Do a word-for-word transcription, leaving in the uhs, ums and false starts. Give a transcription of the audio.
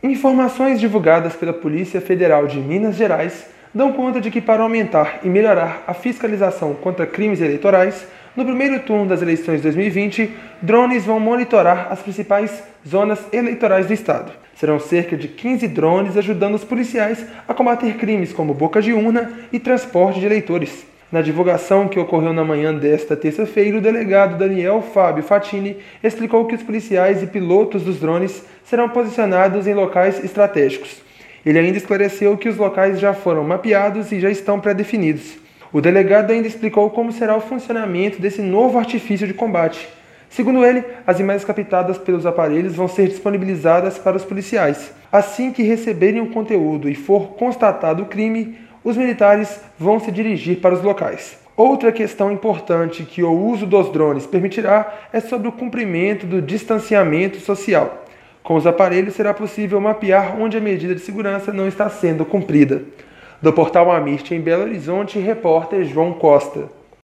Informações divulgadas pela Polícia Federal de Minas Gerais dão conta de que, para aumentar e melhorar a fiscalização contra crimes eleitorais, no primeiro turno das eleições de dois mil e vinte, drones vão monitorar as principais zonas eleitorais do estado. Serão cerca de quinze drones ajudando os policiais a combater crimes como boca de urna e transporte de eleitores. Na divulgação que ocorreu na manhã desta terça-feira, o delegado Daniel Fábio Fatini explicou que os policiais e pilotos dos drones serão posicionados em locais estratégicos. Ele ainda esclareceu que os locais já foram mapeados e já estão pré-definidos. O delegado ainda explicou como será o funcionamento desse novo artifício de combate. Segundo ele, as imagens captadas pelos aparelhos vão ser disponibilizadas para os policiais. Assim que receberem o conteúdo e for constatado o crime, os militares vão se dirigir para os locais. Outra questão importante que o uso dos drones permitirá é sobre o cumprimento do distanciamento social. Com os aparelhos será possível mapear onde a medida de segurança não está sendo cumprida. Do Portal Amirte em Belo Horizonte, repórter João Costa.